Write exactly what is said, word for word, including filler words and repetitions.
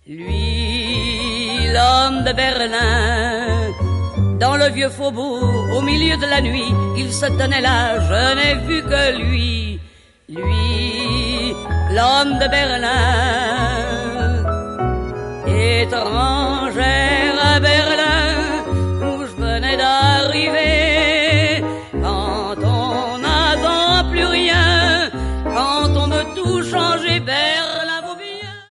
Lui, l'homme de Berlin, dans le vieux faubourg, au milieu de la nuit, il se tenait là, je n'ai vu que lui. Lui, l'homme de Berlin, étranger